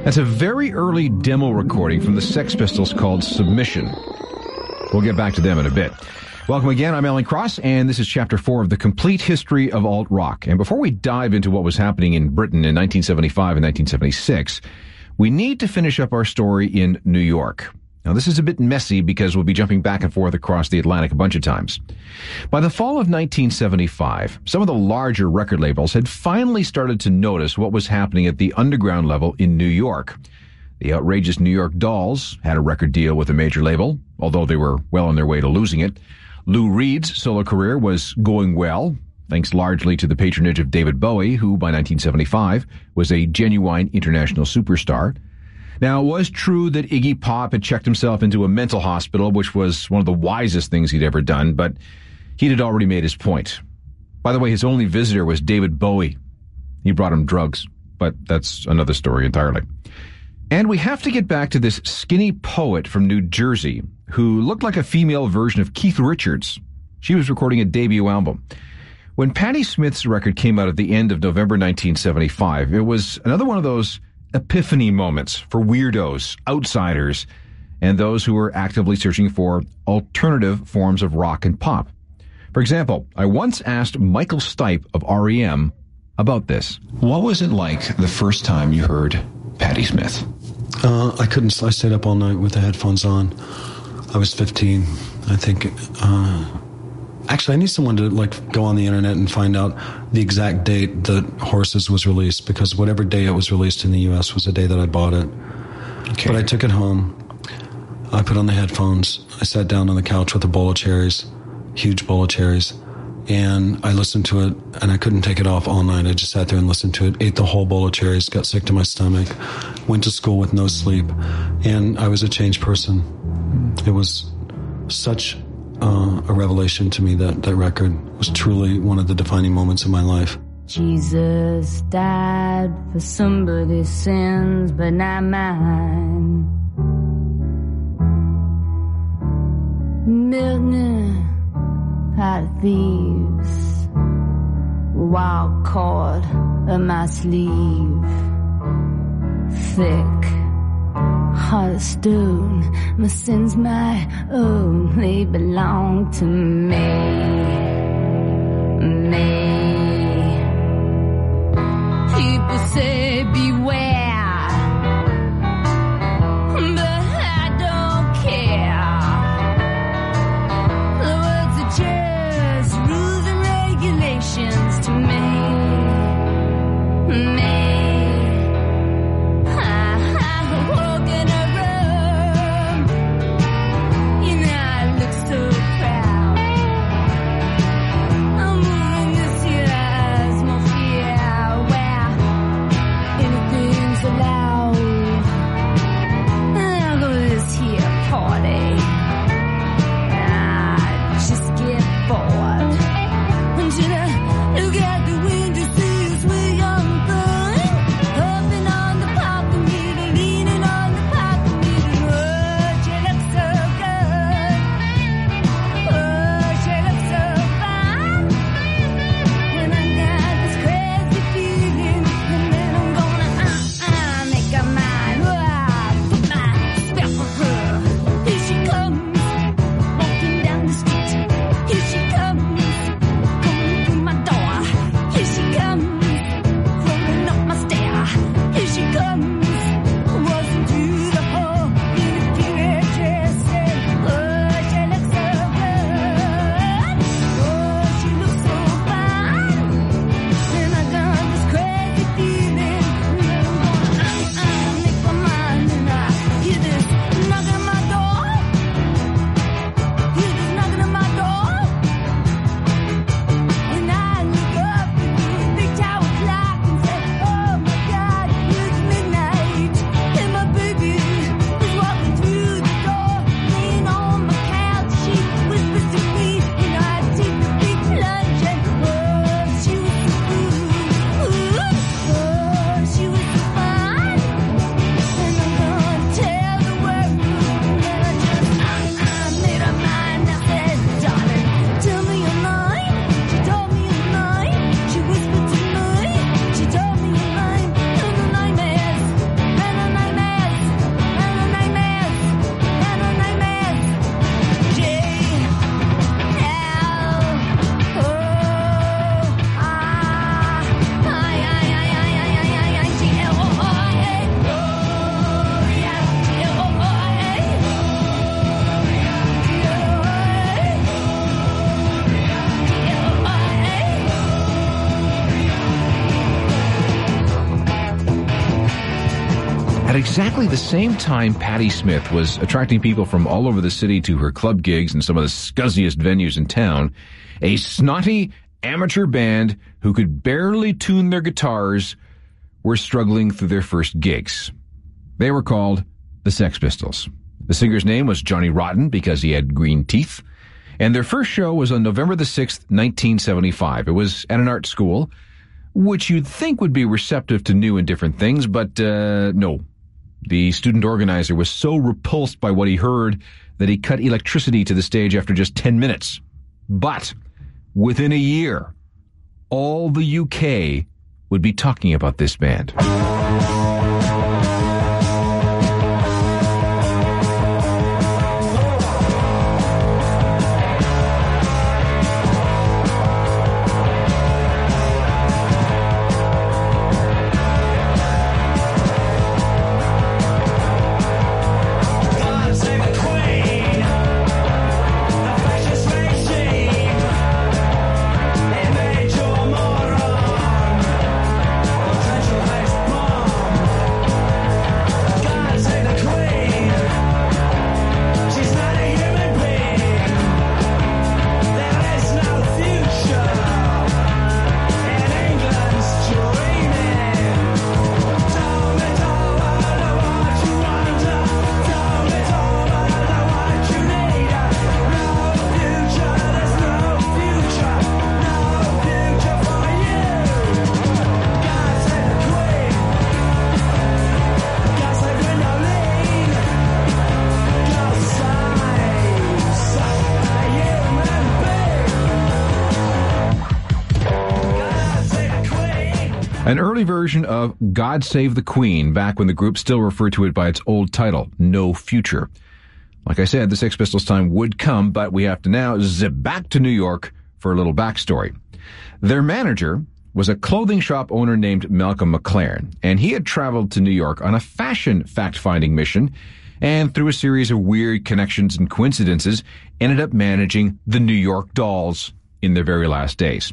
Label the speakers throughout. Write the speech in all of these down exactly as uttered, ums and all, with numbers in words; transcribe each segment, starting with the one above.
Speaker 1: That's a very early demo recording from the Sex Pistols called Submission. We'll get back to them in a bit. Welcome again, I'm Alan Cross, and this is Chapter four of The Complete History of Alt-Rock. And before we dive into what was happening in Britain in nineteen seventy-five and nineteen seventy-six, we need to finish up our story in New York. Now, this is a bit messy because we'll be jumping back and forth across the Atlantic a bunch of times. By the fall of nineteen seventy-five, some of the larger record labels had finally started to notice what was happening at the underground level in New York. The outrageous New York Dolls had a record deal with a major label, although they were well on their way to losing it. Lou Reed's solo career was going well, thanks largely to the patronage of David Bowie, who by nineteen seventy-five was a genuine international superstar. Now, it was true that Iggy Pop had checked himself into a mental hospital, which was one of the wisest things he'd ever done, but he had already made his point. By the way, his only visitor was David Bowie. He brought him drugs, but that's another story entirely. And we have to get back to this skinny poet from New Jersey who looked like a female version of Keith Richards. She was recording a debut album. When Patti Smith's record came out at the end of November nineteen seventy-five, it was another one of those epiphany moments for weirdos, outsiders, and those who were actively searching for alternative forms of rock and pop. For example, I once asked Michael Stipe of R E M about this. What was it like the first time you heard Patti Smith?
Speaker 2: Uh, I couldn't. I stayed up all night with the headphones on. I was fifteen, I think. Uh, actually, I need someone to like go on the internet and find out the exact date that Horses was released, because whatever day it was released in the U S was the day that I bought it. Okay. But I took it home. I put on the headphones. I sat down on the couch with a bowl of cherries, huge bowl of cherries, and I listened to it, and I couldn't take it off all night. I just sat there and listened to it, ate the whole bowl of cherries, got sick to my stomach, went to school with no sleep, and I was a changed person. It was such uh, a revelation to me. That that record was truly one of the defining moments in my life.
Speaker 3: Jesus died for somebody's sins, but not mine. Milton, pot of thieves, wild cord of my sleeve, thick heart of stone, my sins my own, they belong to me, me. People say beware, but I don't care. The words are just rules and regulations to me, me.
Speaker 1: exactly the same time Patti Smith was attracting people from all over the city to her club gigs and some of the scuzziest venues in town, a snotty amateur band who could barely tune their guitars were struggling through their first gigs. They were called the Sex Pistols. The singer's name was Johnny Rotten because he had green teeth, and their first show was on November the sixth, nineteen seventy-five. It was at an art school, which you'd think would be receptive to new and different things, but uh, no. The student organizer was so repulsed by what he heard that he cut electricity to the stage after just ten minutes. But within a year, all the U K would be talking about this band. An early version of God Save the Queen, back when the group still referred to it by its old title, No Future. Like I said, the Sex Pistols' time would come, but we have to now zip back to New York for a little backstory. Their manager was a clothing shop owner named Malcolm McLaren, and he had traveled to New York on a fashion fact-finding mission, and through a series of weird connections and coincidences, ended up managing the New York Dolls in their very last days.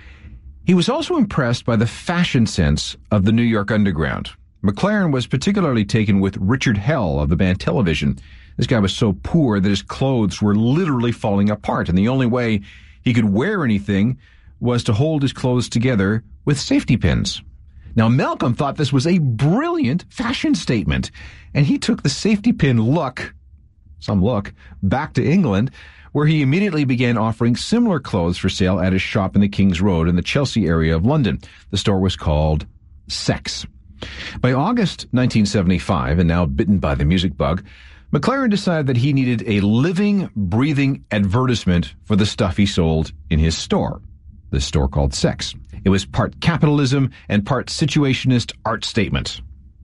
Speaker 1: He was also impressed by the fashion sense of the New York underground. McLaren was particularly taken with Richard Hell of the band Television. This guy was so poor that his clothes were literally falling apart, and the only way he could wear anything was to hold his clothes together with safety pins. Now, Malcolm thought this was a brilliant fashion statement, and he took the safety pin look, some look, back to England, where he immediately began offering similar clothes for sale at his shop in the King's Road in the Chelsea area of London. The store was called Sex. By August nineteen seventy-five, and now bitten by the music bug, McLaren decided that he needed a living, breathing advertisement for the stuff he sold in his store. The store called Sex. It was part capitalism and part situationist art statement.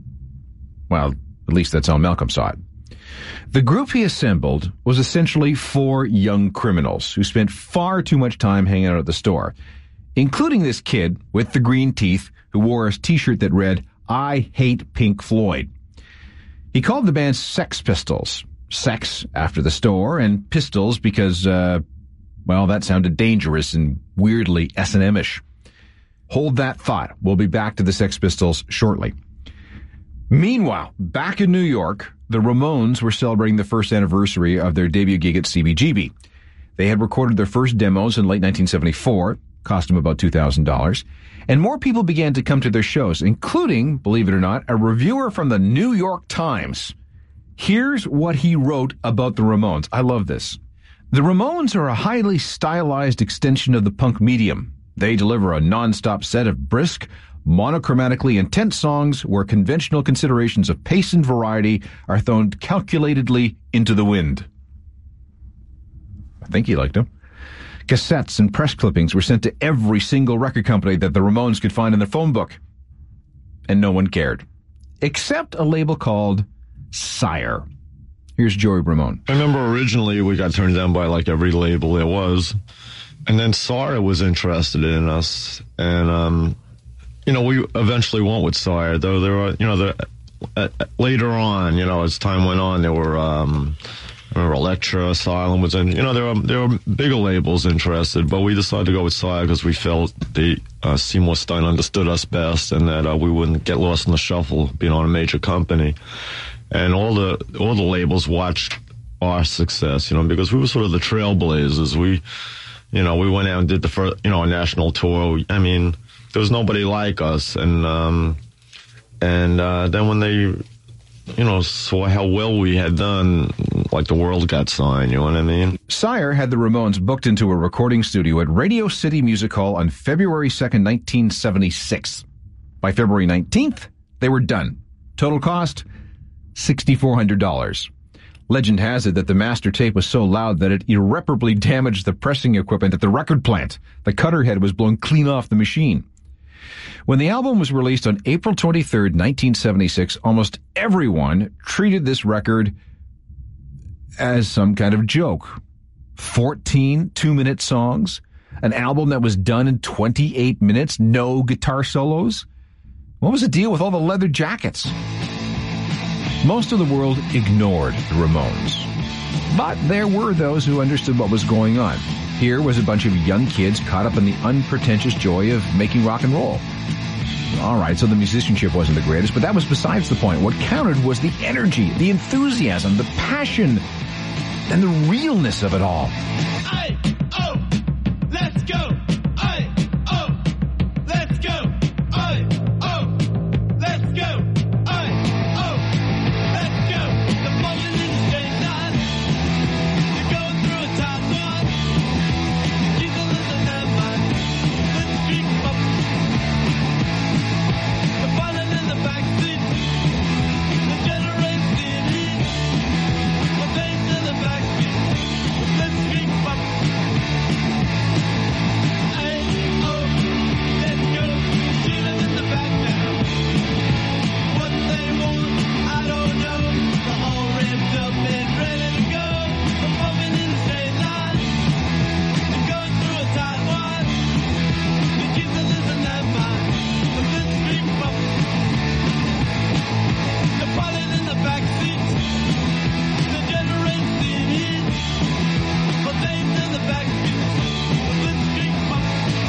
Speaker 1: Well, at least that's how Malcolm saw it. The group he assembled was essentially four young criminals who spent far too much time hanging out at the store, including this kid with the green teeth who wore a t-shirt that read, "I hate Pink Floyd." He called the band Sex Pistols. Sex after the store, and pistols because, uh, well, that sounded dangerous and weirdly S and M-ish. Hold that thought. We'll be back to the Sex Pistols shortly. Meanwhile, back in New York, the Ramones were celebrating the first anniversary of their debut gig at C B G B. They had recorded their first demos in late nineteen seventy-four, cost them about two thousand dollars, and more people began to come to their shows, including, believe it or not, a reviewer from the New York Times. Here's what he wrote about the Ramones. I love this. The Ramones are a highly stylized extension of the punk medium. They deliver a non-stop set of brisk, monochromatically intense songs where conventional considerations of pace and variety are thrown calculatedly into the wind. I think he liked them. Cassettes and press clippings were sent to every single record company that the Ramones could find in their phone book. And no one cared. Except a label called Sire. Here's Joey Ramone.
Speaker 4: I remember originally we got turned down by like every label there was. And then Sire was interested in us. And, um, you know, we eventually went with Sire, though there were, you know, the, uh, later on, you know, as time went on, there were, um, or Elektra, Asylum was in. You know, there were there were bigger labels interested, but we decided to go with Sire because we felt the uh, Seymour Stein understood us best, and that uh, we wouldn't get lost in the shuffle being on a major company. And all the all the labels watched our success, you know, because we were sort of the trailblazers. We, you know, we went out and did the first, you know, a national tour. I mean, there was nobody like us, and um, and uh, then when they, you know, saw how well we had done, like the world got signed, you know what I mean?
Speaker 1: Sire had the Ramones booked into a recording studio at Radio City Music Hall on February second, nineteen seventy-six. By February nineteenth, they were done. Total cost, six thousand four hundred dollars. Legend has it that the master tape was so loud that it irreparably damaged the pressing equipment at the record plant. The cutter head was blown clean off the machine. When the album was released on April twenty-third, nineteen seventy-six, almost everyone treated this record as some kind of joke. fourteen two-minute songs, an album that was done in twenty-eight minutes, no guitar solos. What was the deal with all the leather jackets? Most of the world ignored the Ramones, but there were those who understood what was going on. Here was a bunch of young kids caught up in the unpretentious joy of making rock and roll. All right, so the musicianship wasn't the greatest, but that was besides the point. What counted was the energy, the enthusiasm, the passion, and the realness of it all.
Speaker 5: Aye, oh, let's go. Aye, oh, let's go. Aye, oh, let's go. Aye, oh, let's go. The moment in the straight line. You're going through a tight one. Keep a little never mind. Let's streak up. The violin in the backseat. The generates the heat. The bass in the backseat. Let's streak up. Hey, oh, let's go. See them in the back now. What they want, I don't know. They're all ramped up and ready to go. I'm bumping in the straight line. I'm going through a tight one. You keep the listen that mind. The let's streak up. The pilot in the back seat. The generates the heat. The bass in the back seat. The let's streak up.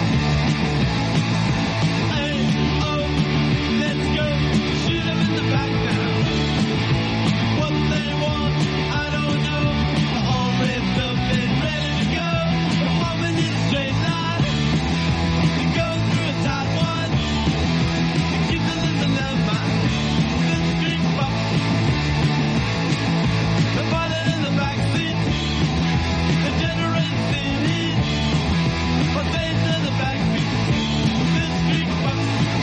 Speaker 5: Hey, oh, let's go. Shoot them in the back now. What they want, I don't know. They're all ramped up and ready to go. I'm bumping in a straight line. You're going through a tight one. You keep the listen that mind. Let's streak up. The pilot in the back seat. The generates the heat. The bass in the back seat. Let's streak up.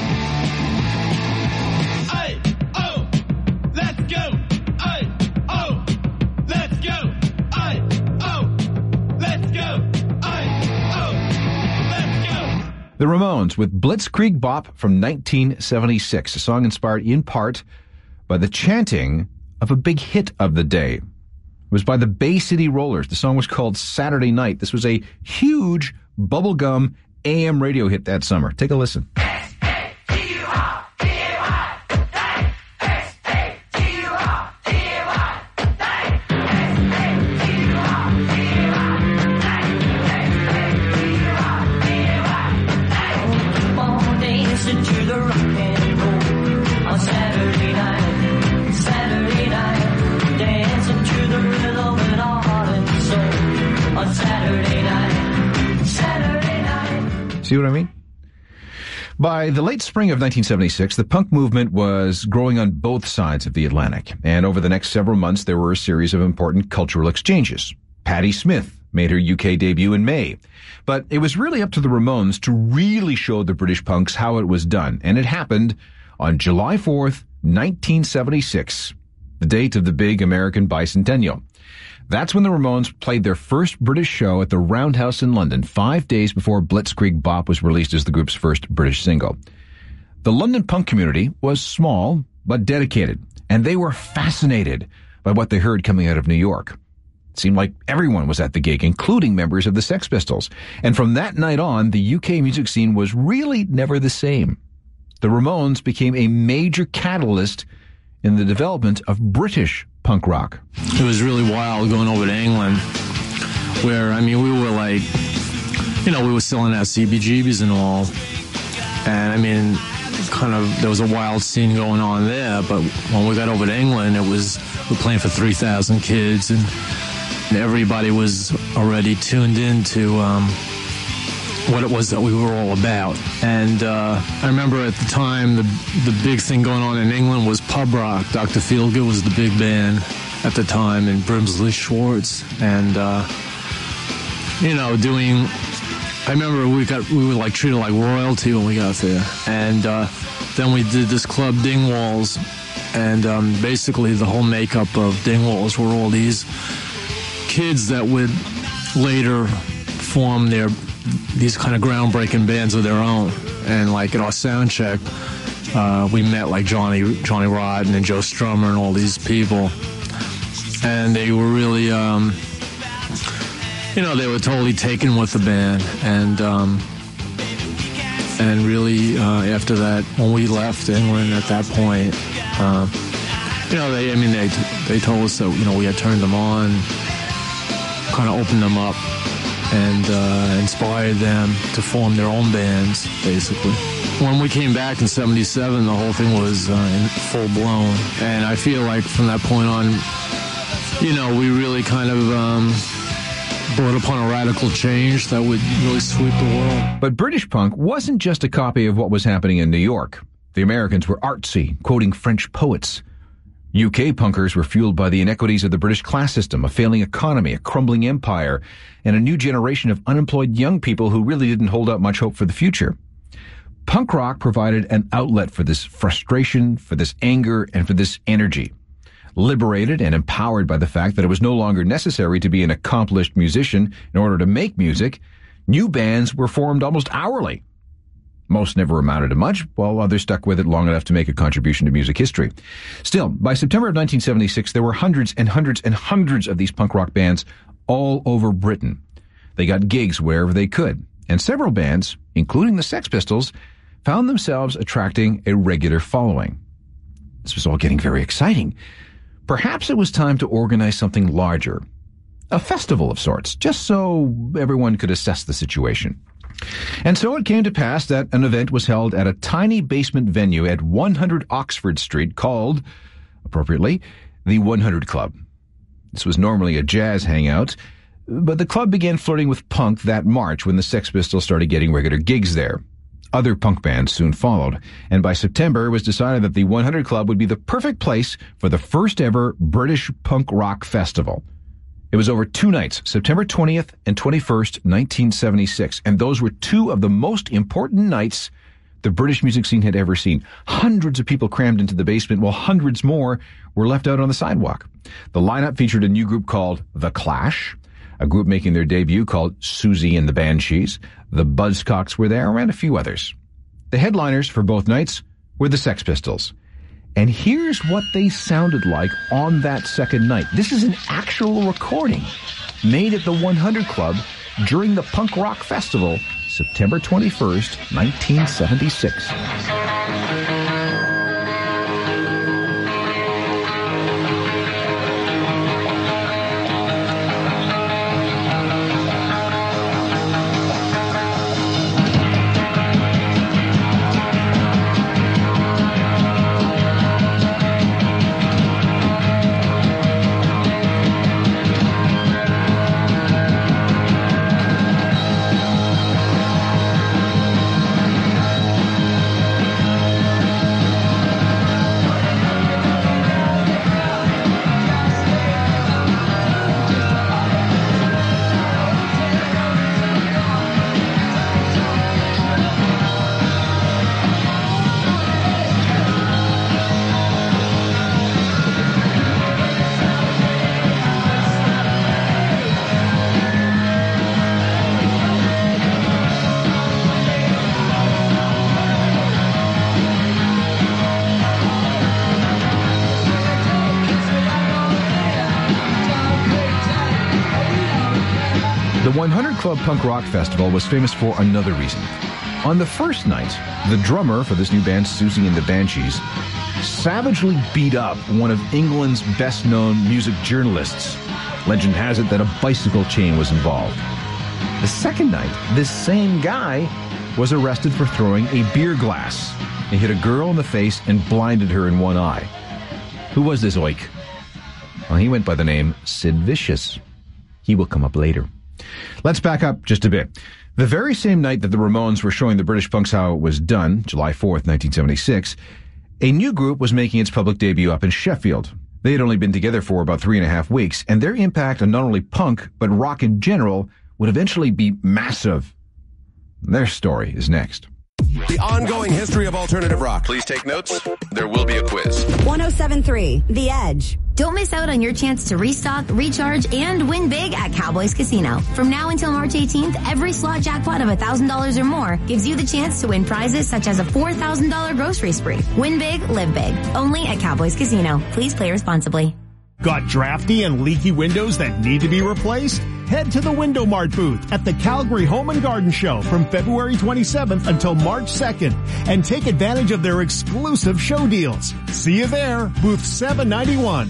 Speaker 5: Aye, oh, let's go. Aye, oh, let's go. Aye, oh, let's go. Aye, oh, let's go.
Speaker 1: The Ramones with Blitzkrieg Bop from nineteen seventy-six, a song inspired in part by the chanting of a big hit of the day. It was by the Bay City Rollers. The song was called Saturday Night. This was a huge bubblegum A M radio hit that summer. Take a listen.
Speaker 6: Come on, dancing to the rock and roll on Saturday night, Saturday night, dancing to the rhythm and heart and soul on Saturday night, Saturday night.
Speaker 1: See what I mean? By the late spring of nineteen seventy-six, the punk movement was growing on both sides of the Atlantic, and over the next several months there were a series of important cultural exchanges. Patti Smith made her U K debut in May, but it was really up to the Ramones to really show the British punks how it was done, and it happened on July fourth, nineteen seventy-six, the date of the big American bicentennial. That's when the Ramones played their first British show at the Roundhouse in London, five days before Blitzkrieg Bop was released as the group's first British single. The London punk community was small, but dedicated, and they were fascinated by what they heard coming out of New York. It seemed like everyone was at the gig, including members of the Sex Pistols. And from that night on, the U K music scene was really never the same. The Ramones became a major catalyst in the development of British punk rock.
Speaker 7: It was really wild going over to England, where, I mean, we were like, you know, we were selling out C B G B's and all. And, I mean, kind of, there was a wild scene going on there. But when we got over to England, it was, we were playing for three thousand kids, and, and everybody was already tuned in to um, what it was that we were all about. And uh, I remember at the time, the the big thing going on in England was pub rock. Doctor Feelgood was the big band at the time, and Brimsley Schwartz. And, uh, you know, doing... I remember we got we were like treated like royalty when we got there, and uh, then we did this club Dingwalls, and um, basically the whole makeup of Dingwalls were all these kids that would later form their these kind of groundbreaking bands of their own. And like at our sound check, uh, we met like Johnny Johnny Rotten and Joe Strummer and all these people, and they were really. Um, You know, they were totally taken with the band, and um, and really uh, after that, when we left England at that point, uh, you know, they I mean they they told us that, you know, we had turned them on, kind of opened them up, and uh, inspired them to form their own bands, basically. When we came back in seventy-seven, the whole thing was uh, in full blown, and I feel like from that point on, you know, we really kind of. Um, brought upon a radical change that would really sweep the world.
Speaker 1: But British punk wasn't just a copy of what was happening in New York. The Americans were artsy, quoting French poets. U K punkers were fueled by the inequities of the British class system, a failing economy, a crumbling empire, and a new generation of unemployed young people who really didn't hold out much hope for the future. Punk rock provided an outlet for this frustration, for this anger, and for this energy. Liberated and empowered by the fact that it was no longer necessary to be an accomplished musician in order to make music, new bands were formed almost hourly. Most never amounted to much, while others stuck with it long enough to make a contribution to music history. Still, by September of nineteen seventy-six, there were hundreds and hundreds and hundreds of these punk rock bands all over Britain. They got gigs wherever they could, and several bands, including the Sex Pistols, found themselves attracting a regular following. This was all getting very exciting. Perhaps it was time to organize something larger, a festival of sorts, just so everyone could assess the situation. And so it came to pass that an event was held at a tiny basement venue at one hundred Oxford Street called, appropriately, the one hundred Club. This was normally a jazz hangout, but the club began flirting with punk that March when the Sex Pistols started getting regular gigs there. Other punk bands soon followed, and by September it was decided that the one hundred Club would be the perfect place for the first ever British punk rock festival. It was over two nights, September twentieth and twenty-first, nineteen seventy-six, and those were two of the most important nights the British music scene had ever seen. Hundreds of people crammed into the basement, while hundreds more were left out on the sidewalk. The lineup featured a new group called The Clash, a group making their debut called Susie and the Banshees. The Buzzcocks were there, and a few others. The headliners for both nights were the Sex Pistols. And here's what they sounded like on that second night. This is an actual recording made at the one hundred Club during the Punk Rock Festival, September twenty-first, nineteen seventy-six. The one hundred Club Punk Rock Festival was famous for another reason. On the first night, the drummer for this new band, Susie and the Banshees, savagely beat up one of England's best-known music journalists. Legend has it that a bicycle chain was involved. The second night, this same guy was arrested for throwing a beer glass. He hit a girl in the face and blinded her in one eye. Who was this oik? Well, he went by the name Sid Vicious. He will come up later. Let's back up just a bit. The very same night that the Ramones were showing the British punks how it was done, July fourth, nineteen seventy-six, a new group was making its public debut up in Sheffield. They had only been together for about three and a half weeks, and their impact on not only punk, but rock in general, would eventually be massive. Their story is next.
Speaker 8: The ongoing history of alternative rock. Please take notes. There will be a quiz.
Speaker 9: one oh seven point three, The Edge.
Speaker 10: Don't miss out on your chance to restock, recharge, and win big at Cowboys Casino. From now until March eighteenth, every slot jackpot of one thousand dollars or more gives you the chance to win prizes such as a four thousand dollars grocery spree. Win big, live big. Only at Cowboys Casino. Please play responsibly.
Speaker 11: Got drafty and leaky windows that need to be replaced? Head to the Window Mart booth at the Calgary Home and Garden Show from February twenty-seventh until March second and take advantage of their exclusive show deals. See you there, booth seven ninety-one.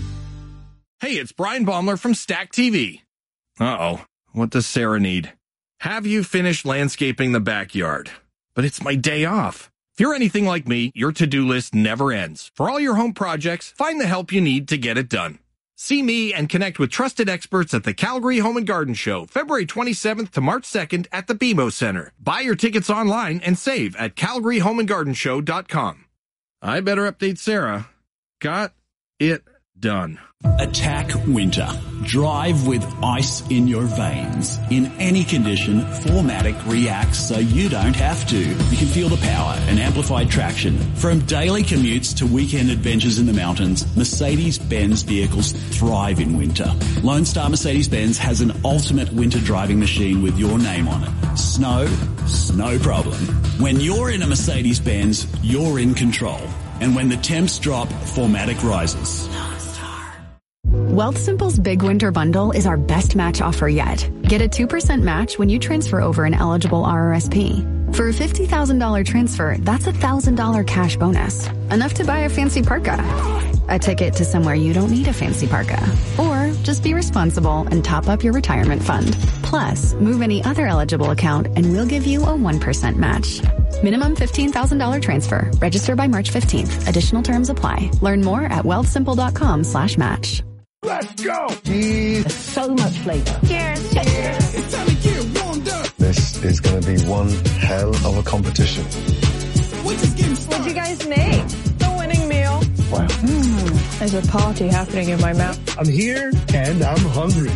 Speaker 12: Hey, it's Brian Baumler from Stack T V. Uh-oh, what does Sarah need? Have you finished landscaping the backyard? But it's my day off. If you're anything like me, your to-do list never ends. For all your home projects, find the help you need to get it done. See me and connect with trusted experts at the Calgary Home and Garden Show, February twenty-seventh to March second at the B M O Center. Buy your tickets online and save at calgary home and garden show dot com. I better update Sarah. Got it done.
Speaker 13: Attack winter. Drive with ice in your veins. In any condition, four matic reacts so you don't have to. You can feel the power and amplified traction. From daily commutes to weekend adventures in the mountains, Mercedes-Benz vehicles thrive in winter. Lone Star Mercedes-Benz has an ultimate winter driving machine with your name on it. Snow, no problem. When you're in a Mercedes-Benz, you're in control. And when the temps drop, four matic rises.
Speaker 14: Wealthsimple's Big Winter Bundle is our best match offer yet. Get a two percent match when you transfer over an eligible R R S P. For a fifty thousand dollars transfer, that's a one thousand dollars cash bonus. Enough to buy a fancy parka. A ticket to somewhere you don't need a fancy parka. Or just be responsible and top up your retirement fund. Plus, move any other eligible account and we'll give you a one percent match. Minimum fifteen thousand dollars transfer. Register by March fifteenth. Additional terms apply. Learn more at wealthsimple.com slash match.
Speaker 5: Let's go! Cheers. So much flavor.
Speaker 10: Cheers. Cheers.
Speaker 5: It's time to get warmed up.
Speaker 15: This is going to be one hell of a competition.
Speaker 5: We're just getting started.
Speaker 16: What'd you guys make? The winning meal.
Speaker 15: Wow.
Speaker 16: Mm, there's a party happening in my mouth.
Speaker 15: I'm here and I'm hungry.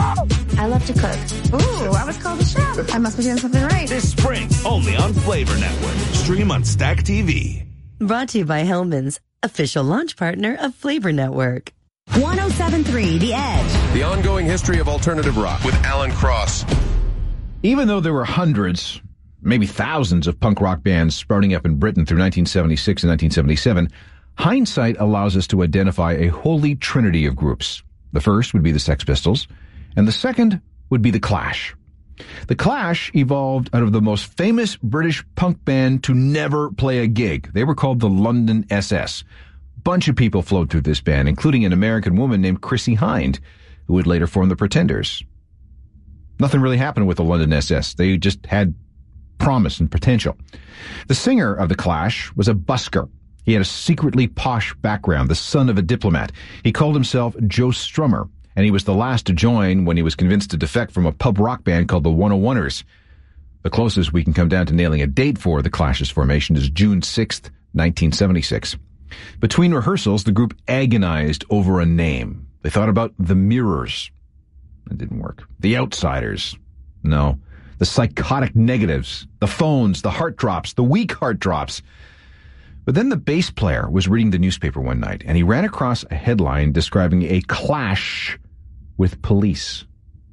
Speaker 10: I love to cook. Ooh, I was called a chef. I must be doing something right.
Speaker 17: This spring, only on Flavor Network. Stream on Stack T V.
Speaker 18: Brought to you by Hellman's, official launch partner of Flavor Network.
Speaker 9: one oh seven point three, The Edge.
Speaker 8: The ongoing history of alternative rock with Alan Cross.
Speaker 1: Even though there were hundreds, maybe thousands of punk rock bands sprouting up in Britain through nineteen seventy-six and nineteen seventy-seven, hindsight allows us to identify a holy trinity of groups. The first would be the Sex Pistols, and the second would be the Clash. The Clash evolved out of the most famous British punk band to never play a gig. They were called the London S S. Bunch of people flowed through this band, including an American woman named Chrissie Hynde, who would later form the Pretenders. Nothing really happened with the London S S. They just had promise and potential. The singer of the Clash was a busker. He had a secretly posh background, the son of a diplomat. He called himself Joe Strummer, and he was the last to join when he was convinced to defect from a pub rock band called the one oh oneers. The closest we can come down to nailing a date for the Clash's formation is June sixth, nineteen seventy-six. Between rehearsals, the group agonized over a name. They thought about the Mirrors. It didn't work. The Outsiders. No. The Psychotic Negatives. The Phones. The Heart Drops. The Weak Heart Drops. But then the bass player was reading the newspaper one night, and he ran across a headline describing a clash with police.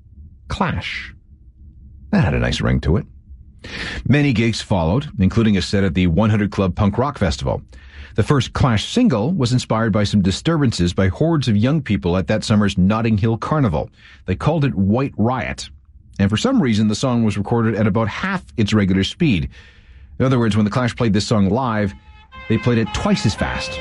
Speaker 1: Clash. That had a nice ring to it. Many gigs followed, including a set at the one hundred Club Punk Rock Festival. The first Clash single was inspired by some disturbances by hordes of young people at that summer's Notting Hill Carnival. They called it White Riot. And for some reason, the song was recorded at about half its regular speed. In other words, when the Clash played this song live, they played it twice as fast.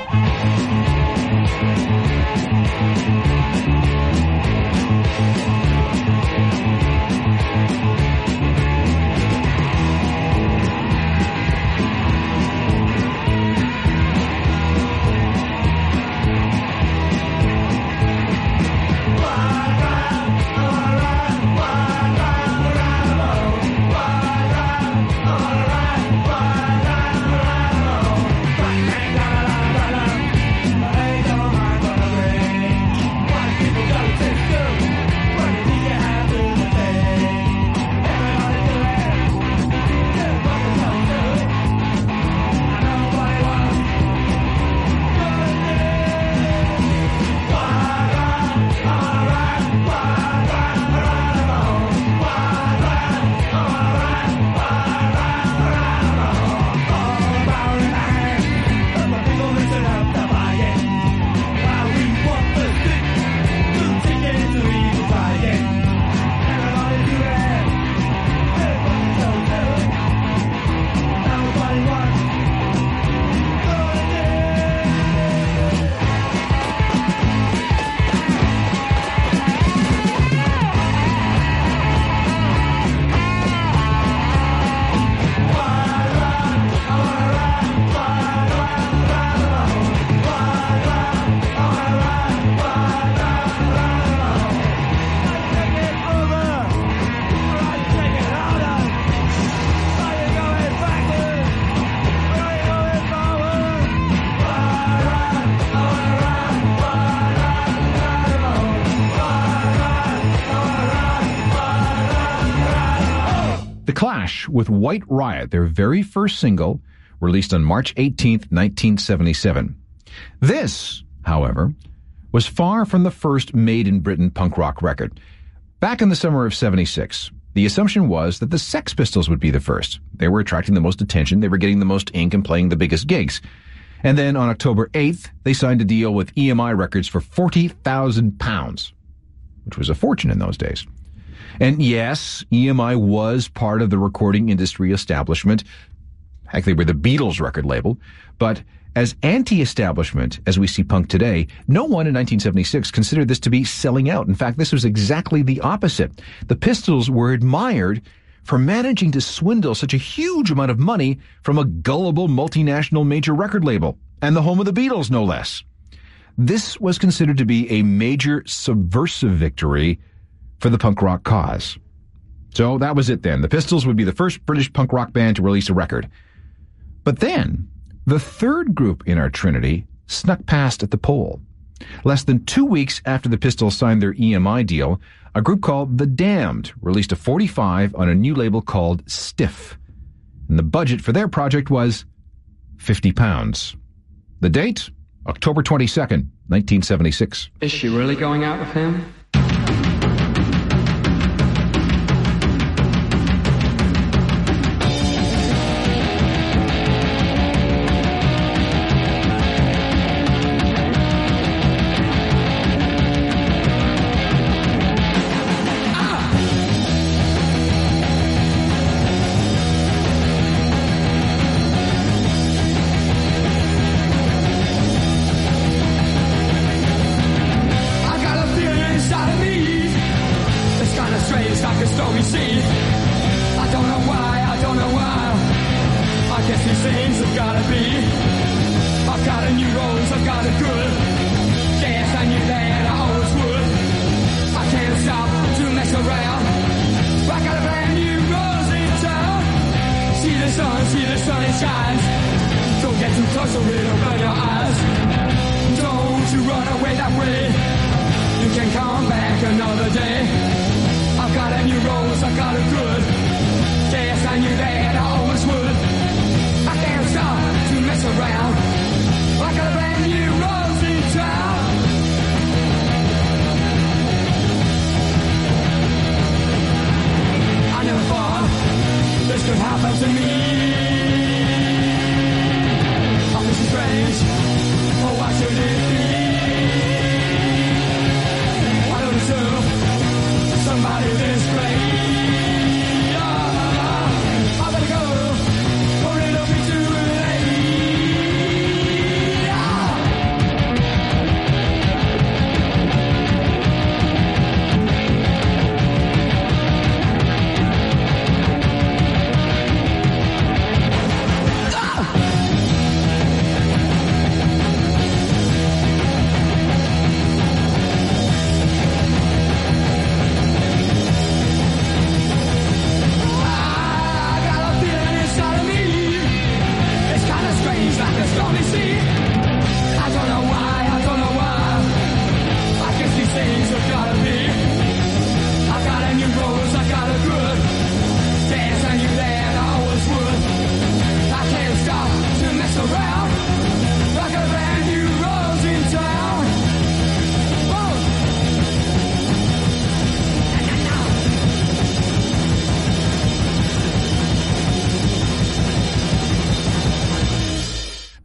Speaker 1: Clash with White Riot, their very first single, released on March eighteenth, nineteen seventy-seven. This, however, was far from the first made-in-Britain punk rock record. Back in the summer of seventy-six, the assumption was that the Sex Pistols would be the first. They were attracting the most attention, they were getting the most ink and playing the biggest gigs. And then on October eighth, they signed a deal with E M I Records for forty thousand pounds, which was a fortune in those days. And yes, E M I was part of the recording industry establishment. Heck, they were the Beatles record label. But as anti-establishment as we see punk today, no one in nineteen seventy-six considered this to be selling out. In fact, this was exactly the opposite. The Pistols were admired for managing to swindle such a huge amount of money from a gullible multinational major record label, and the home of the Beatles, no less. This was considered to be a major subversive victory for the punk rock cause. So that was it then. The Pistols would be the first British punk rock band to release a record. But then, the third group in our trinity snuck past at the poll. Less than two weeks after the Pistols signed their E M I deal, a group called The Damned released a forty-five on a new label called Stiff. And the budget for their project was fifty pounds. The date? October twenty-second, nineteen seventy-six.
Speaker 19: Is she really going out with him?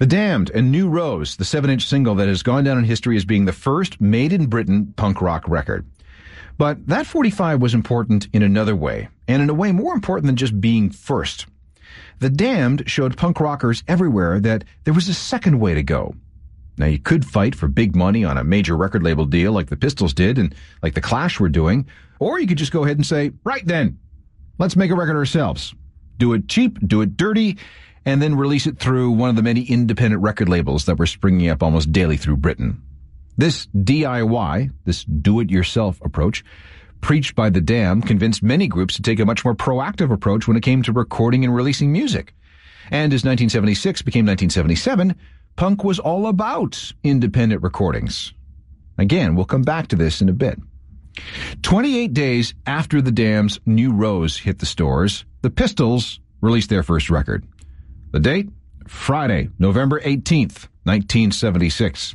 Speaker 1: The Damned and New Rose, the seven-inch single that has gone down in history as being the first made-in-Britain punk rock record. But that forty-five was important in another way, and in a way more important than just being first. The Damned showed punk rockers everywhere that there was a second way to go. Now, you could fight for big money on a major record label deal like the Pistols did and like the Clash were doing, or you could just go ahead and say, right then, let's make a record ourselves. Do it cheap, do it dirty, and then release it through one of the many independent record labels that were springing up almost daily through Britain. This D I Y, this do-it-yourself approach, preached by the Damned, convinced many groups to take a much more proactive approach when it came to recording and releasing music. And as nineteen seventy-six became nineteen seventy-seven, punk was all about independent recordings. Again, we'll come back to this in a bit. twenty-eight days after the Damned's New Rose hit the stores, the Pistols released their first record. The date? Friday, November eighteenth, nineteen seventy-six.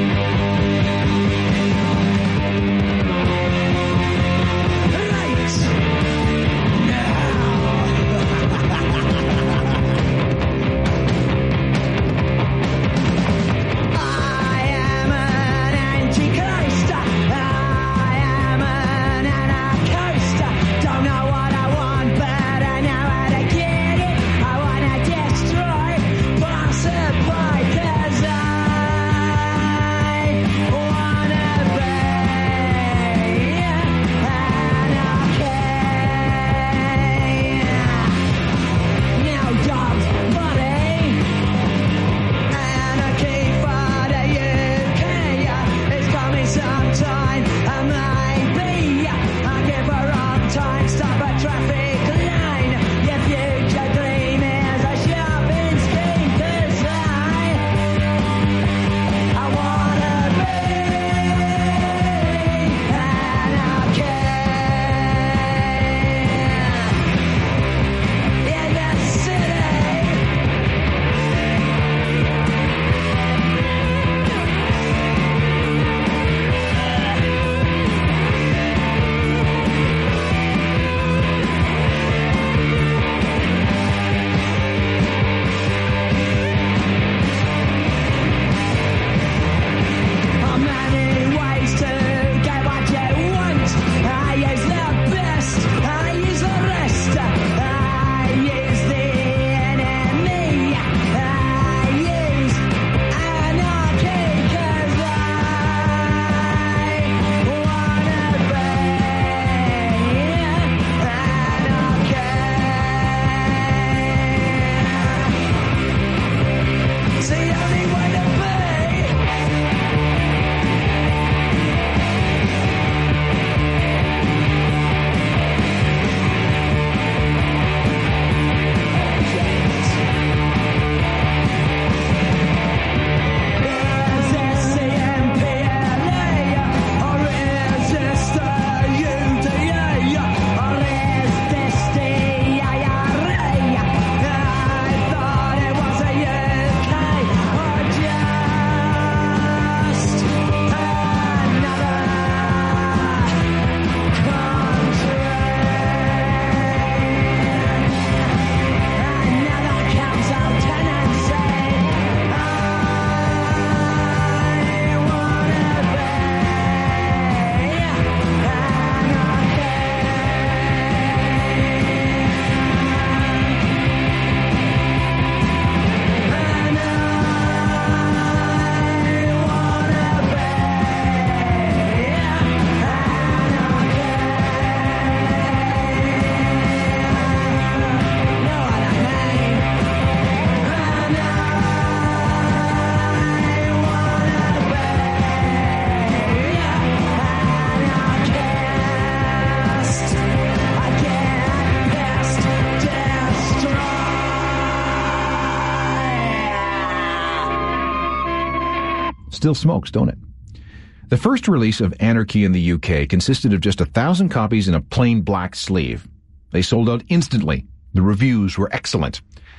Speaker 1: Still smokes, don't it? The first release of Anarchy in the U K consisted of just a thousand copies in a plain black sleeve. They sold out instantly. The reviews were excellent.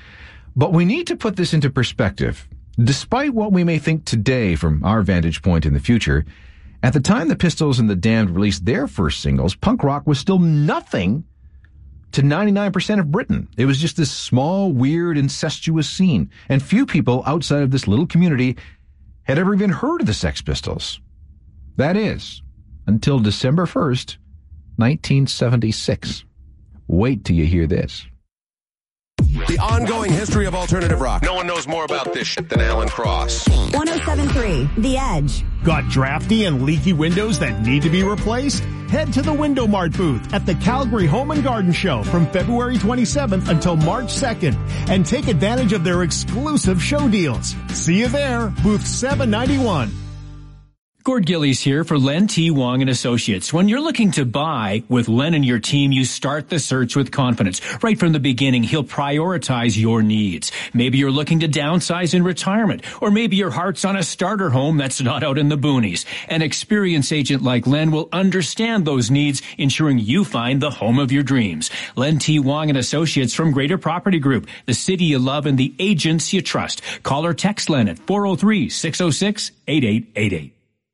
Speaker 1: But we need to put this into perspective. Despite what we may think today from our vantage point in the future, at the time the Pistols and the Damned released their first singles, punk rock was still nothing to ninety-nine percent of Britain. It was just this small, weird, incestuous scene. And few people outside of this little community had ever even heard of the Sex Pistols. That is, until December first, nineteen seventy-six. Wait till you hear this.
Speaker 8: The ongoing history of alternative rock. No one knows more about this shit than Alan Cross.
Speaker 9: one oh seven point three The Edge.
Speaker 11: Got drafty and leaky windows that need to be replaced? Head to the Window Mart booth at the Calgary Home and Garden Show from February twenty-seventh until March second and take advantage of their exclusive show deals. See you there, booth seven ninety-one.
Speaker 20: Gord Gillies here for Len T. Wong and Associates. When you're looking to buy with Len and your team, you start the search with confidence. Right from the beginning, he'll prioritize your needs. Maybe you're looking to downsize in retirement, or maybe your heart's on a starter home that's not out in the boonies. An experienced agent like Len will understand those needs, ensuring you find the home of your dreams. Len T. Wong and Associates from Greater Property Group, the city you love and the agents you trust. Call or text Len at four oh three, six oh six, eight eight eight eight.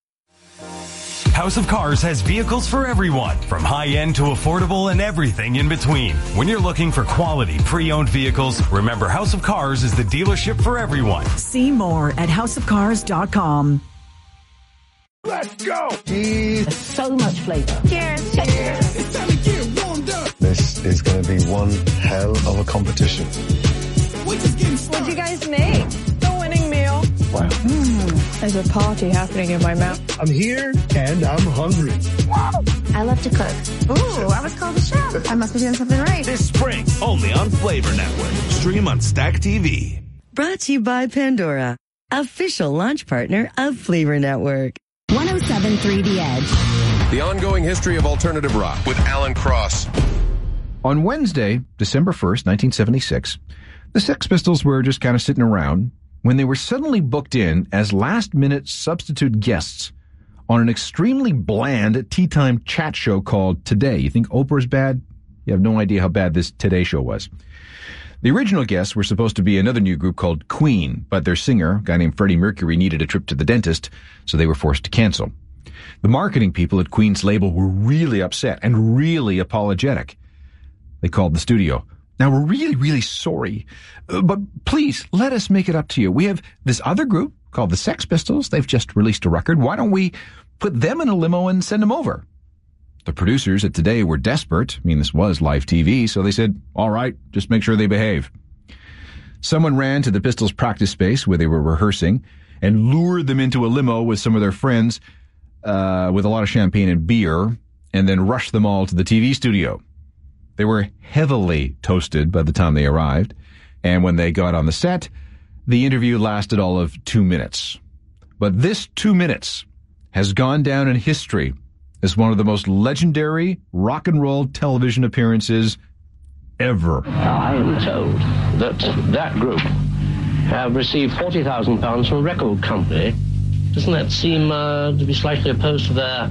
Speaker 21: House of Cars has vehicles for everyone, from high-end to affordable and everything in between. When you're looking for quality pre-owned vehicles, remember House of Cars is the dealership for everyone.
Speaker 22: See more at house of cars dot com.
Speaker 15: Let's go!
Speaker 23: So much flavor.
Speaker 15: Cheers! Cheers! It's time to get warmed up! This is going to be one hell of a competition.
Speaker 16: What'd you guys make? The winning meal.
Speaker 15: Wow.
Speaker 16: Mm, there's a party happening in my mouth.
Speaker 15: I'm here and I'm hungry.
Speaker 10: I love to cook. Ooh, I was called a chef. I must be doing something right.
Speaker 17: This spring, only on Flavor Network. Stream on Stack T V.
Speaker 18: Brought to you by Pandora, official launch partner of Flavor Network.
Speaker 9: one oh seven point three The Edge.
Speaker 8: The ongoing history of alternative rock with Alan Cross.
Speaker 1: On Wednesday, December first, nineteen seventy-six, the Sex Pistols were just kind of sitting around when they were suddenly booked in as last-minute substitute guests on an extremely bland tea-time chat show called Today. You think Oprah's bad? You have no idea how bad this Today show was. The original guests were supposed to be another new group called Queen, but their singer, a guy named Freddie Mercury, needed a trip to the dentist, so they were forced to cancel. The marketing people at Queen's label were really upset and really apologetic. They called the studio. Now, we're really, really sorry, uh, but please let us make it up to you. We have this other group called the Sex Pistols. They've just released a record. Why don't we put them in a limo and send them over? The producers at Today were desperate. I mean, this was live T V, so they said, all right, just make sure they behave. Someone ran to the Pistols practice space where they were rehearsing and lured them into a limo with some of their friends uh, with a lot of champagne and beer, and then rushed them all to the T V studio. They were heavily toasted by the time they arrived, and when they got on the set, the interview lasted all of two minutes. But this two minutes has gone down in history as one of the most legendary rock and roll television appearances ever.
Speaker 24: I am told that that group have received forty thousand pounds from a record company. Doesn't that seem uh, to be slightly opposed to their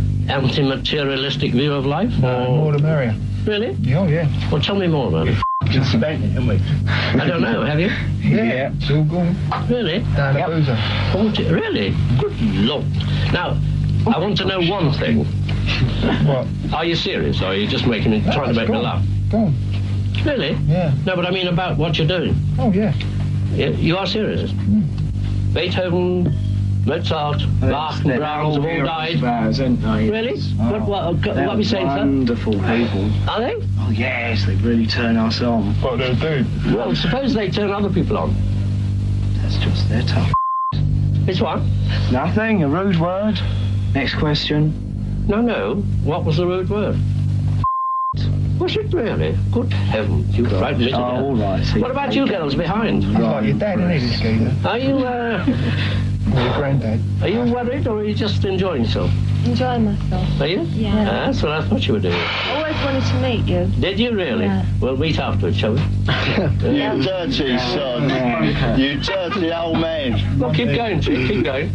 Speaker 24: anti-materialistic view of life?
Speaker 25: Uh, more the merrier.
Speaker 24: Really?
Speaker 25: Oh, yeah.
Speaker 24: Well, tell me more about it.
Speaker 25: Just spent it, haven't we?
Speaker 24: I don't know, have you?
Speaker 25: Yeah, it's all gone.
Speaker 24: Really?
Speaker 25: Down the
Speaker 24: Yep.
Speaker 25: boozer.
Speaker 24: forty, really? Good Lord. Now, I want to know one thing.
Speaker 25: What?
Speaker 24: Are you serious, or are you just making me,
Speaker 25: No,
Speaker 24: trying to
Speaker 25: it's
Speaker 24: make me
Speaker 25: gone.
Speaker 24: laugh?
Speaker 25: Gone.
Speaker 24: Really?
Speaker 25: Yeah.
Speaker 24: No, but I mean about what you're doing.
Speaker 25: Oh, yeah.
Speaker 24: You, you are serious?
Speaker 25: Mm.
Speaker 24: Beethoven, Mozart, Bach, and Brahms have all died. Really?
Speaker 19: Oh,
Speaker 24: what, what, what are we saying, sir?
Speaker 19: Wonderful people.
Speaker 24: Are they?
Speaker 19: Oh, yes, they really turn us on.
Speaker 25: What they do?
Speaker 24: Well, suppose they turn other people on.
Speaker 19: That's just their tough.
Speaker 24: It's what?
Speaker 19: Nothing, a rude word. Next question.
Speaker 24: No, no. What was the rude word? Was it really? Good heavens, you frightened me to
Speaker 19: Oh,
Speaker 24: death.
Speaker 19: all right. See,
Speaker 24: What about you girls behind?
Speaker 25: That's like your dad, isn't he, this geezer?
Speaker 24: Are you, uh...
Speaker 25: Or your granddad.
Speaker 24: Are you worried, or are you just enjoying yourself?
Speaker 23: Enjoying myself.
Speaker 24: Are you?
Speaker 23: Yeah.
Speaker 24: Ah, that's what I thought you were doing.
Speaker 23: Always wanted to meet you.
Speaker 24: Did you really?
Speaker 23: Yeah.
Speaker 24: We'll meet afterwards, shall we?
Speaker 23: Yeah.
Speaker 19: You dirty son. You dirty old man.
Speaker 24: Well, keep going, Chick, keep going.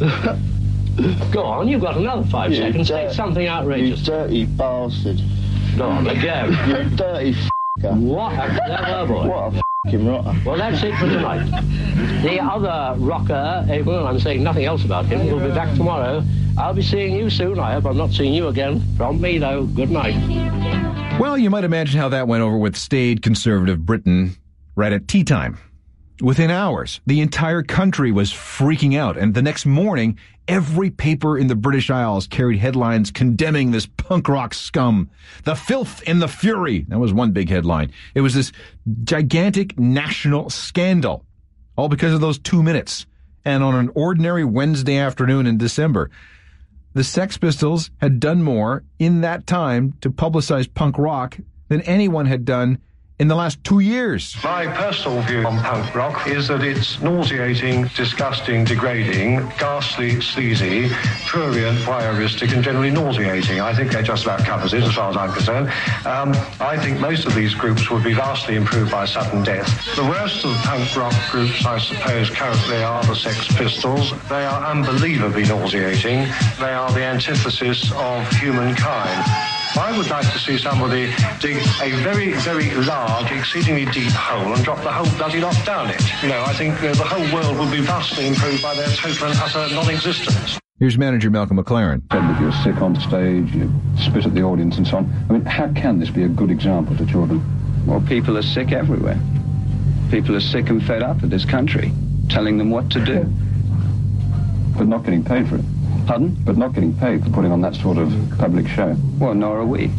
Speaker 24: Go on, you've got another five
Speaker 19: You
Speaker 24: seconds.
Speaker 19: dirt-
Speaker 24: Say something outrageous.
Speaker 19: You dirty bastard.
Speaker 24: Go on, let go.
Speaker 19: You dirty f***er.
Speaker 24: What a clever boy.
Speaker 19: What a f***ing rotter.
Speaker 24: Well, that's it for tonight. The other rocker, Abel, and I'm saying nothing else about him, will be back tomorrow. I'll be seeing you soon. I hope I'm not seeing you again. From me, though, good night.
Speaker 1: Well, you might imagine how that went over with staid conservative Britain right at tea time. Within hours, the entire country was freaking out, and the next morning, every paper in the British Isles carried headlines condemning this punk rock scum. The filth and the fury. That was one big headline. It was this gigantic national scandal, all because of those two minutes. And on an ordinary Wednesday afternoon in December, the Sex Pistols had done more in that time to publicize punk rock than anyone had done in the last two years.
Speaker 2: My personal view on punk rock is that it's nauseating, disgusting, degrading, ghastly, sleazy, prurient, voyeuristic, and generally nauseating. I think that just about covers it as far as I'm concerned. Um, I think most of these groups would be vastly improved by sudden death. The worst of the punk rock groups, I suppose, currently are the Sex Pistols. They are unbelievably nauseating. They are the antithesis of humankind. I would like to see somebody dig a very, very large, exceedingly deep hole and drop the whole bloody lot down it. You know, I think uh, the whole world would be vastly improved by their total and utter non-existence.
Speaker 1: Here's manager Malcolm McLaren.
Speaker 3: Said that you're sick on stage, you spit at the audience and so on. I mean, how can this be a good example to children?
Speaker 4: Well, people are sick everywhere. People are sick and fed up with this country, telling them what to do.
Speaker 3: But not getting paid for it.
Speaker 4: Pardon?
Speaker 3: But not getting paid for putting on that sort of public show.
Speaker 4: Well, nor are we.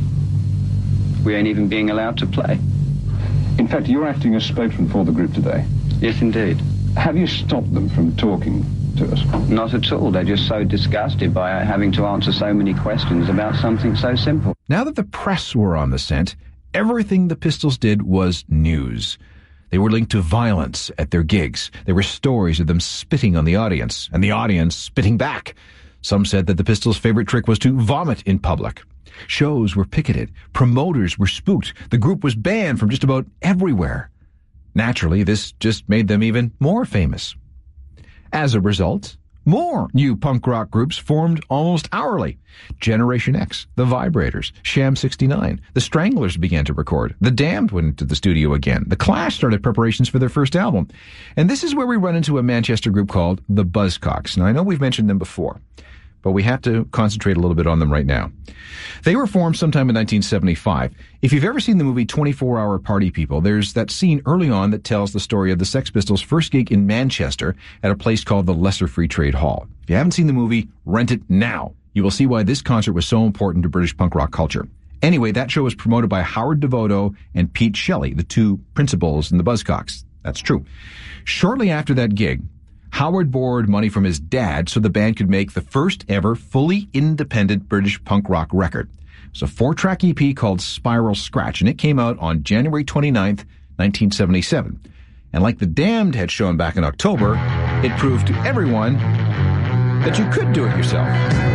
Speaker 4: We ain't even being allowed to play.
Speaker 3: In fact, you're acting as spokesman for the group today.
Speaker 4: Yes, indeed.
Speaker 3: Have you stopped them from talking to us?
Speaker 4: Not at all. They're just so disgusted by having to answer so many questions about something so simple.
Speaker 1: Now that the press were on the scent, everything the Pistols did was news. They were linked to violence at their gigs. There were stories of them spitting on the audience, and the audience spitting back. Some said that the Pistols' favorite trick was to vomit in public. Shows were picketed. Promoters were spooked. The group was banned from just about everywhere. Naturally, this just made them even more famous. As a result, more new punk rock groups formed almost hourly. Generation X, The Vibrators, Sham sixty-nine, The Stranglers began to record. The Damned went into the studio again. The Clash started preparations for their first album. And this is where we run into a Manchester group called The Buzzcocks. Now, I know we've mentioned them before, but we have to concentrate a little bit on them right now. They were formed sometime in nineteen seventy-five. If you've ever seen the movie twenty-four hour Party People, there's that scene early on that tells the story of the Sex Pistols' first gig in Manchester at a place called the Lesser Free Trade Hall. If you haven't seen the movie, rent it now. You will see why this concert was so important to British punk rock culture. Anyway, that show was promoted by Howard Devoto and Pete Shelley, the two principals in the Buzzcocks. That's true. Shortly after that gig, Howard borrowed money from his dad so the band could make the first ever fully independent British punk rock record. It was a four-track E P called Spiral Scratch, and it came out on January twenty-ninth, nineteen seventy-seven. And like the Damned had shown back in October, it proved to everyone that you could do it yourself.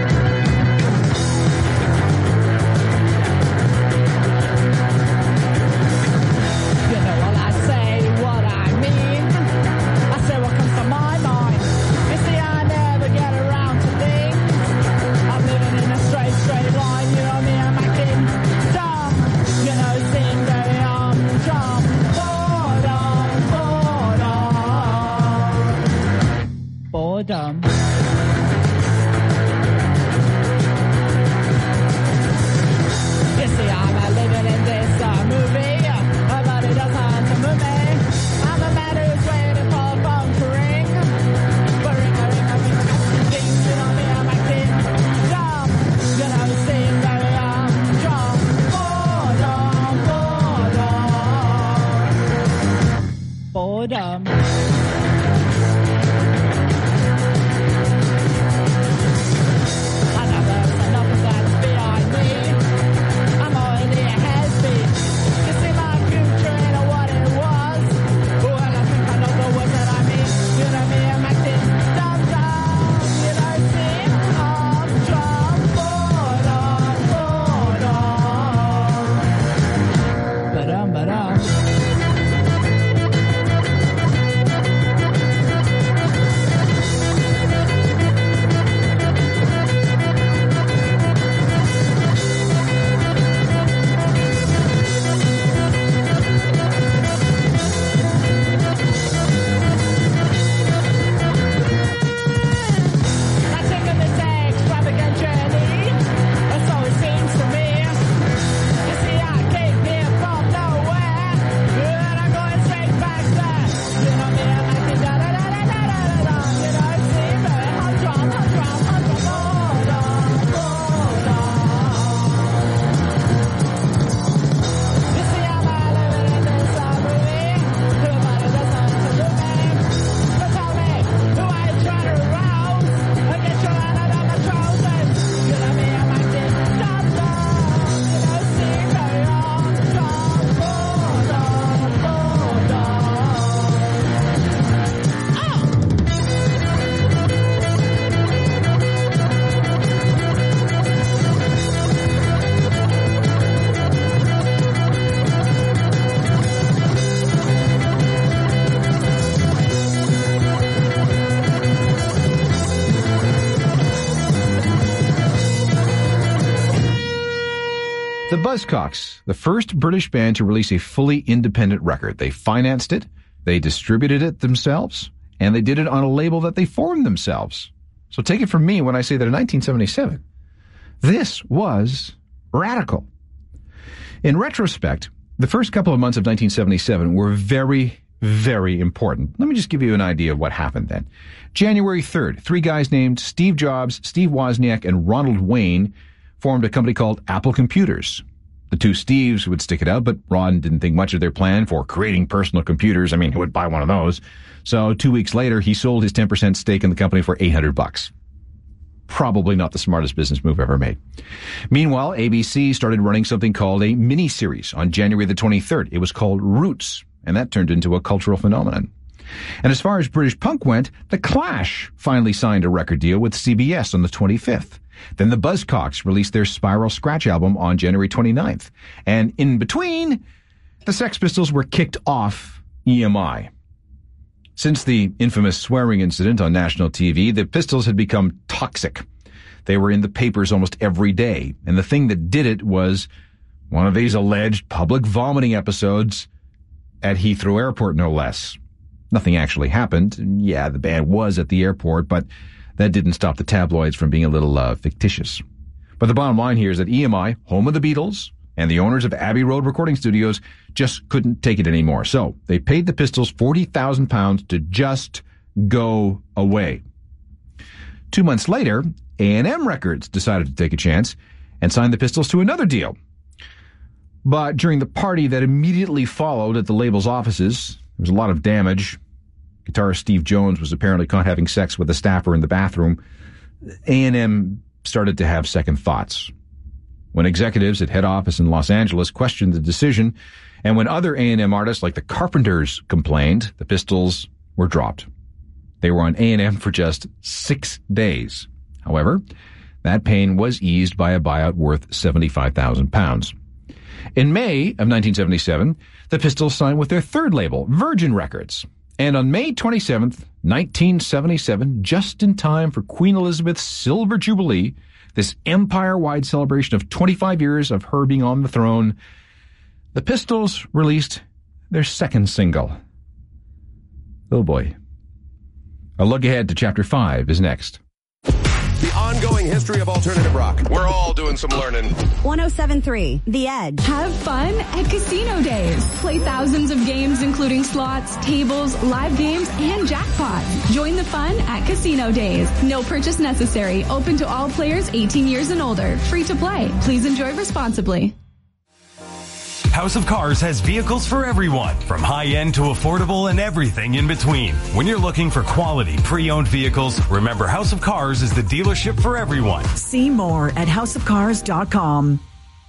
Speaker 6: Boredom. You see, I'm a living in this uh, movie, uh, but it doesn't move me. I'm a man who's waiting for a phone to ring. But ring, a ring, a ring, a ring, ding, you know me, I'm a kingdom. You know, seem very um, strong. Boredom, boredom. Boredom.
Speaker 1: Buzzcocks, the first British band to release a fully independent record. They financed it, they distributed it themselves, and they did it on a label that they formed themselves. So take it from me when I say that in nineteen seventy-seven, this was radical. In retrospect, the first couple of months of nineteen seventy-seven were very, very important. Let me just give you an idea of what happened then. January third, three guys named Steve Jobs, Steve Wozniak, and Ronald Wayne formed a company called Apple Computers. The two Steves would stick it out, but Ron didn't think much of their plan for creating personal computers. I mean, who would buy one of those? So two weeks later, he sold his ten percent stake in the company for eight hundred bucks. Probably not the smartest business move ever made. Meanwhile, A B C started running something called a mini-series on January the twenty-third. It was called Roots, and that turned into a cultural phenomenon. And as far as British punk went, The Clash finally signed a record deal with C B S on the twenty-fifth. Then the Buzzcocks released their Spiral Scratch album on January twenty-ninth. And in between, the Sex Pistols were kicked off E M I. Since the infamous swearing incident on national T V, the Pistols had become toxic. They were in the papers almost every day, and the thing that did it was one of these alleged public vomiting episodes at Heathrow Airport, no less. Nothing actually happened. Yeah, the band was at the airport, but that didn't stop the tabloids from being a little uh, fictitious. But the bottom line here is that E M I, home of the Beatles, and the owners of Abbey Road Recording Studios just couldn't take it anymore. So they paid the Pistols forty thousand pounds to just go away. Two months later, A and M Records decided to take a chance and signed the Pistols to another deal. But during the party that immediately followed at the label's offices, there was a lot of damage. Guitarist Steve Jones was apparently caught having sex with a staffer in the bathroom. A and M started to have second thoughts. When executives at head office in Los Angeles questioned the decision, and when other A and M artists like the Carpenters complained, the Pistols were dropped. They were on A and M for just six days. However, that pain was eased by a buyout worth seventy-five thousand pounds. In May of nineteen seventy-seven, the Pistols signed with their third label, Virgin Records. And on May twenty-seventh, nineteen seventy-seven, just in time for Queen Elizabeth's Silver Jubilee, this empire-wide celebration of twenty-five years of her being on the throne, the Pistols released their second single. Oh boy. A look ahead to Chapter five is next.
Speaker 8: The ongoing history of alternative rock. We're all doing some learning.
Speaker 9: one oh seven point three The Edge.
Speaker 5: Have fun at Casino Days. Play thousands of games including slots, tables, live games, and jackpots. Join the fun at Casino Days. No purchase necessary. Open to all players eighteen years and older. Free to play. Please enjoy responsibly.
Speaker 21: House of Cars has vehicles for everyone, from high-end to affordable and everything in between. When you're looking for quality pre-owned vehicles, remember House of Cars is the dealership for everyone.
Speaker 22: See more at house of cars dot com.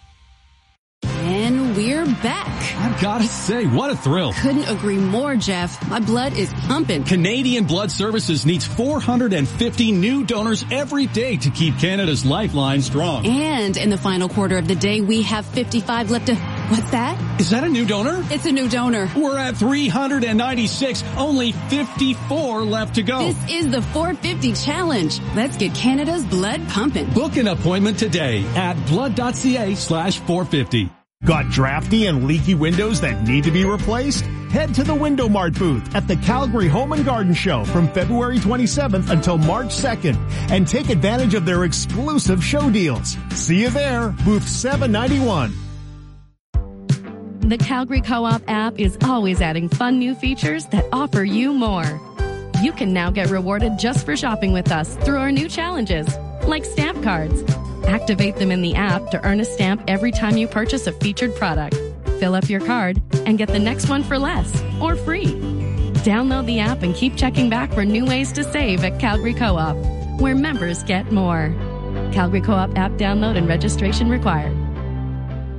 Speaker 7: And we're back.
Speaker 12: I've got to say, what a thrill.
Speaker 7: Couldn't agree more, Jeff. My blood is pumping.
Speaker 12: Canadian Blood Services needs four hundred fifty new donors every day to keep Canada's lifeline strong.
Speaker 7: And in the final quarter of the day, we have fifty-five left to... What's that?
Speaker 12: Is that a new donor?
Speaker 7: It's a new donor.
Speaker 12: We're at three hundred ninety-six, only fifty-four left to go.
Speaker 7: This is the four fifty challenge. Let's get Canada's blood pumping.
Speaker 12: Book an appointment today at blood.ca slash 450.
Speaker 11: Got drafty and leaky windows that need to be replaced? Head to the Window Mart booth at the Calgary Home and Garden Show from February twenty-seventh until March second and take advantage of their exclusive show deals. See you there, booth seven ninety-one.
Speaker 13: The Calgary Co-op app is always adding fun new features that offer you more. You can now get rewarded just for shopping with us through our new challenges, like stamp cards. Activate them in the app to earn a stamp every time you purchase a featured product. Fill up your card and get the next one for less or free. Download the app and keep checking back for new ways to save at Calgary Co-op, where members get more. Calgary Co-op app download and registration required.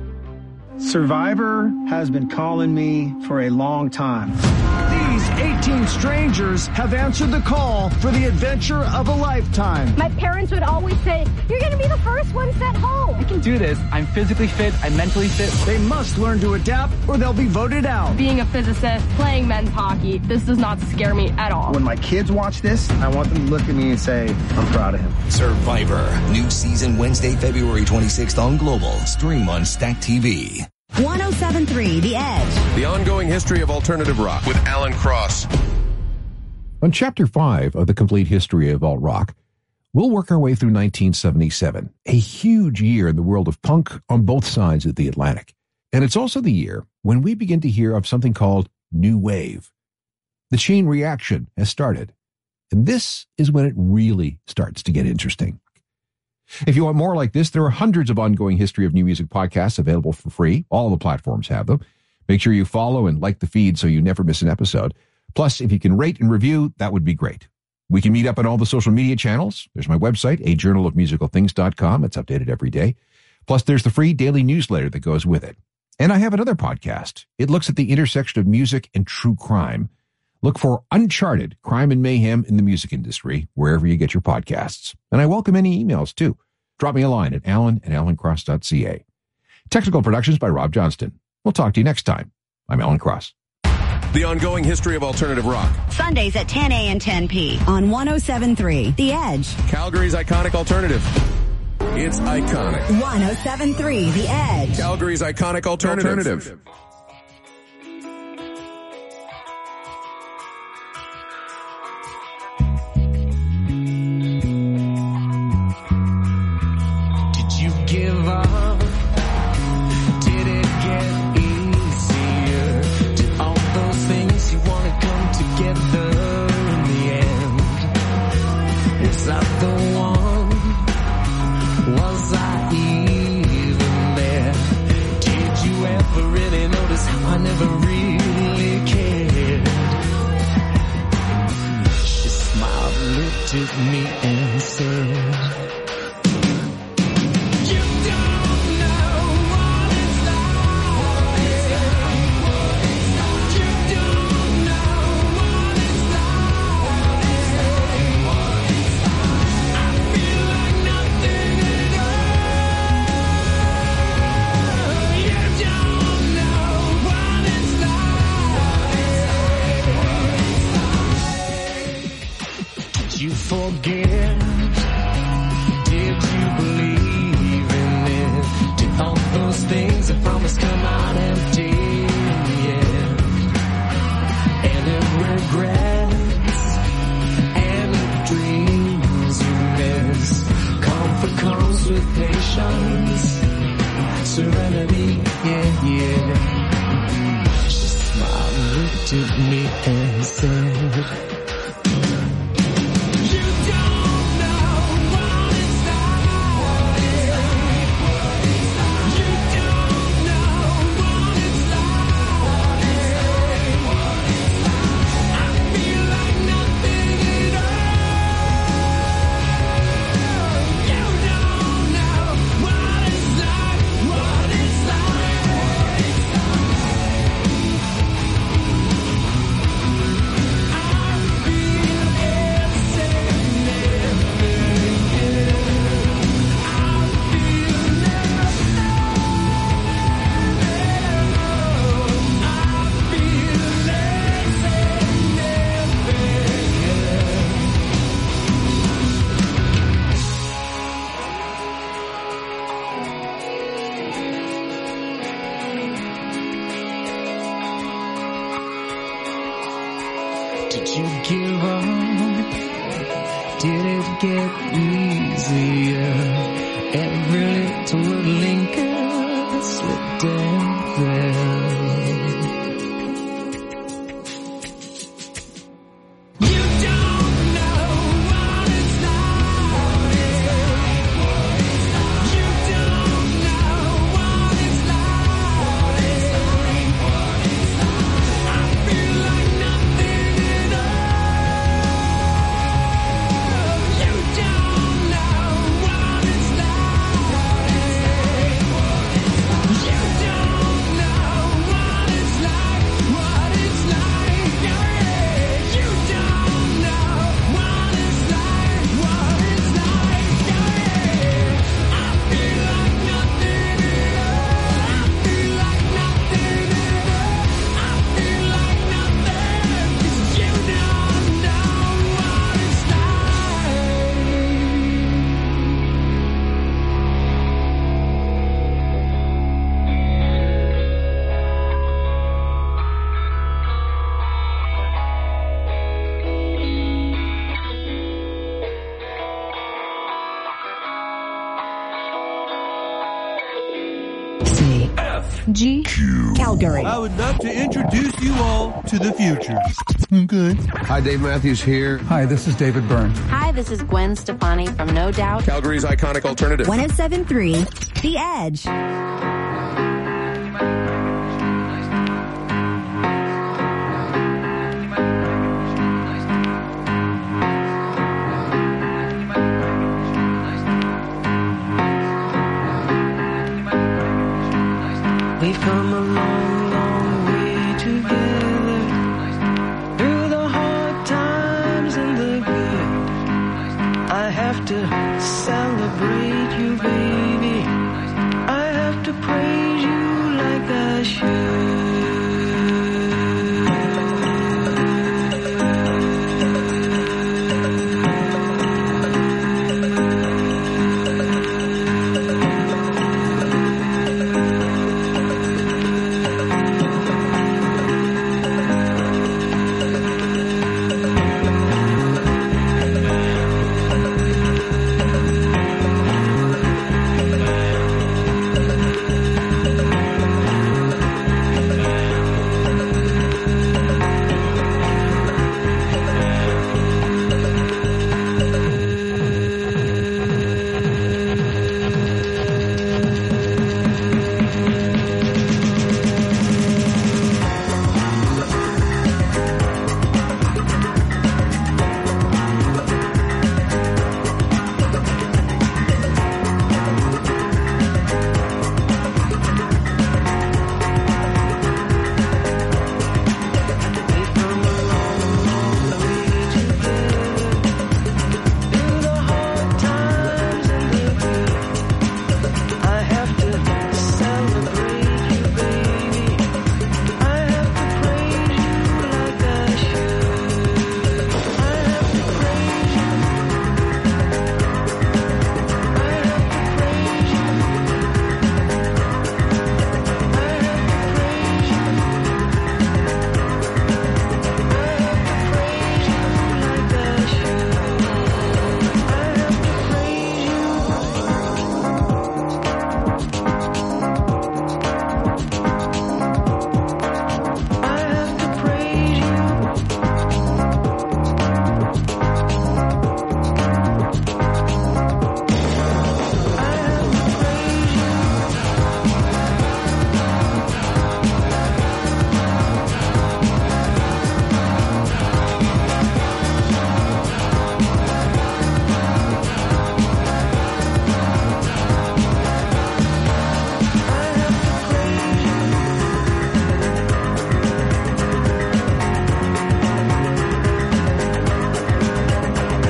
Speaker 14: Survivor has been calling me for a long time. These eighteen
Speaker 11: thirteen strangers have answered the call for the adventure of a lifetime.
Speaker 23: My parents would always say, you're going to be the first one sent home.
Speaker 10: I can do this. I'm physically fit. I'm mentally fit.
Speaker 11: They must learn to adapt or they'll be voted out.
Speaker 23: Being a physicist, playing men's hockey, this does not scare me at all.
Speaker 10: When my kids watch this, I want them to look at me and say, I'm proud of him.
Speaker 14: Survivor. New season Wednesday, February twenty-sixth on Global. Stream on Stack T V.
Speaker 9: one oh seven point three The Edge.
Speaker 8: The ongoing history of alternative rock with Alan Cross.
Speaker 1: On Chapter five of the Complete History of Alt Rock, we'll work our way through nineteen seventy-seven, a huge year in the world of punk on both sides of the Atlantic. And it's also the year when we begin to hear of something called New Wave. The chain reaction has started. And this is when it really starts to get interesting. If you want more like this, there are hundreds of ongoing history of new music podcasts available for free. All the platforms have them. Make sure you follow and like the feed so you never miss an episode. Plus, if you can rate and review, that would be great. We can meet up on all the social media channels. There's my website, a journal of musical things dot com. It's updated every day. Plus, there's the free daily newsletter that goes with it. And I have another podcast. It looks at the intersection of music and true crime. Look for Uncharted, Crime and Mayhem in the Music Industry, wherever you get your podcasts. And I welcome any emails, too. Drop me a line at alan at alan cross dot c a. Technical productions by Rob Johnston. We'll talk to you next time. I'm Alan Cross.
Speaker 8: The ongoing history of alternative rock.
Speaker 9: Sundays at ten a and ten p on one oh seven point three The Edge.
Speaker 8: Calgary's iconic alternative. It's iconic.
Speaker 9: one oh seven point three The Edge.
Speaker 8: Calgary's iconic alternative. alternative.
Speaker 15: Give up? Did it get easier? Did all those things you want to come together in the end? Was I the one? Was I even there? Did you ever really notice how I never really cared? She smiled, looked at me and said, forget? Did you believe in it? Did all those things I promised come out empty in the end? Any regrets? Any dreams you miss? Comfort comes with patience, serenity, yeah, yeah. She smiled, looked at me and said, did you give up? Did it get easier? Every little linker slipped in there.
Speaker 5: G.
Speaker 22: Calgary.
Speaker 16: I would love to introduce you all to the future. Okay.
Speaker 8: Hi, Dave Matthews here.
Speaker 17: Hi, this is David Byrne.
Speaker 18: Hi, this is Gwen Stefani from No Doubt.
Speaker 8: Calgary's iconic alternative.
Speaker 9: one oh seven point three, The Edge.
Speaker 15: We've come a long, long way together, through the hard times and the good. I have to celebrate you, baby. I have to praise you like I should.